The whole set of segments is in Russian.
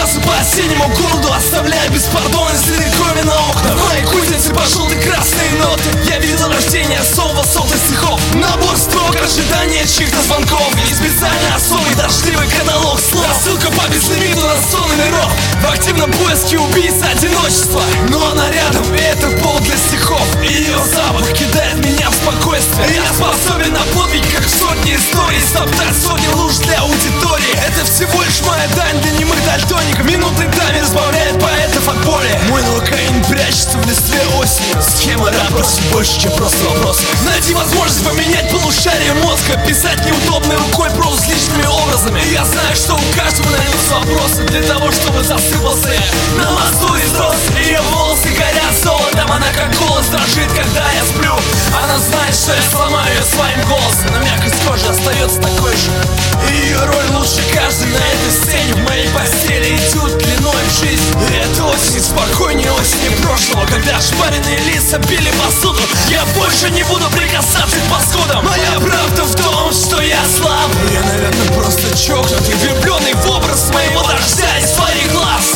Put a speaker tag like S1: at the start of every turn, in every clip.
S1: Мчался по осеннему городу, оставляя беспардонные следы крови на окна. В моей кузнице по желто-красные ноты. Я видел рождение особого сорта стихов. Набор строк, ожидание чьих-то звонков. И специально особый дождливый каталог слов. Ссылка по безлимиту на 100 номеров. В активном поиске убийца одиночества. Но она рядом, и это повод для стихов. И ее запах кидает меня в спокойствие. Я способен на подвиг, как сотни историй. Стоптать сотни луж для аудитории. Это всего лишь моя дань для немых дальтоников. Минутный таймер избавляет поэтов от боли. Мой новокаин прячется в листве осени. Схема просит больше, чем просто вопросы. Найти возможность поменять полушарие мозга. Писать неудобной рукой прозу с личными образами. И я знаю, что у каждого найдутся вопросы. Для того, чтобы засыпался я на мосту из роз. Ее волосы горят золотом. Она как голос дрожит, когда я сплю. Она знает, что я сломаю ее своим голосом. Но мягкость кожи остается такой же. И ее роль лучше каждый на этой сцене. В моей постели идет длиной в жизнь. И это осень спокойнее осени прошлого. Когда шпаренные лица били посуду. Я больше не буду прикасаться к паскудам. Моя правда в том, что я слаб. Я, наверное, просто чокнутый, влюбленный в образ моего дождя из своих глаз.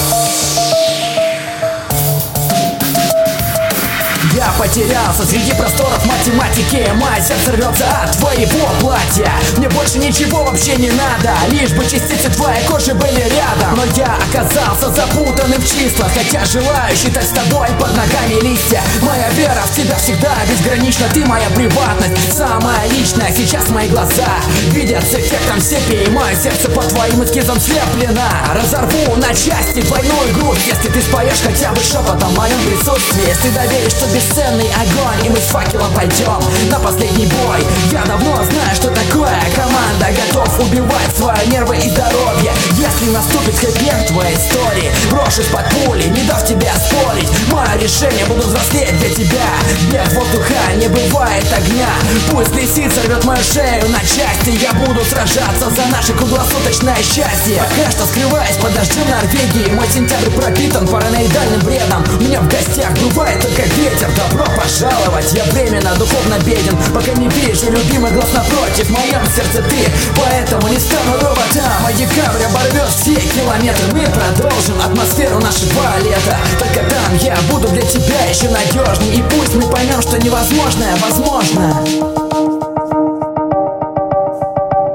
S2: Я потерялся среди просторов математики. Мое сердце рвется от твоего платья. Мне больше ничего вообще не надо, лишь бы частицы твоей кожи были рядом. Но я оказался запутанным в числах, хотя желаю считать с тобой под ногами листья. Моя вера в тебя всегда безгранична. Ты моя приватность, самая личная. Сейчас мои глаза видят с эффектом сепии. Мое сердце по твоим эскизам слеплено. Разорву на части двойную грудь, если ты споешь хотя бы шепотом в моем присутствии. Если доверишь, что бесценный огонь, и мы с факелом пойдем на последний бой. Я давно знаю, что такое команда. Готов убивать свои нервы и здоровье. Если наступит хэппи-энд твоей истории, брошусь под пули, не дав тебе спорить. Мое решение, буду взрослеть для тебя. Нет воздуха, не бывает огня. Пусть лисица рвет мою шею на части. Я буду сражаться за наше круглосуточное счастье. Пока что скрываясь под дождем Норвегии. Мой сентябрь пропитан параноидальным бредом. У меня в гостях бывает только ветер. Добро пожаловать, я временно духовно беден. Пока не вижу любимый глаз напротив. В моем сердце ты, поэтому не стану роботом. А декабрь оборвет все километры. Мы продолжим атмосферу нашего лета. Только там я буду для тебя еще надежней. И пусть мы поймем, что невозможное возможно.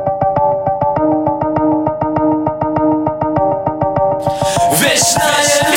S1: Вечная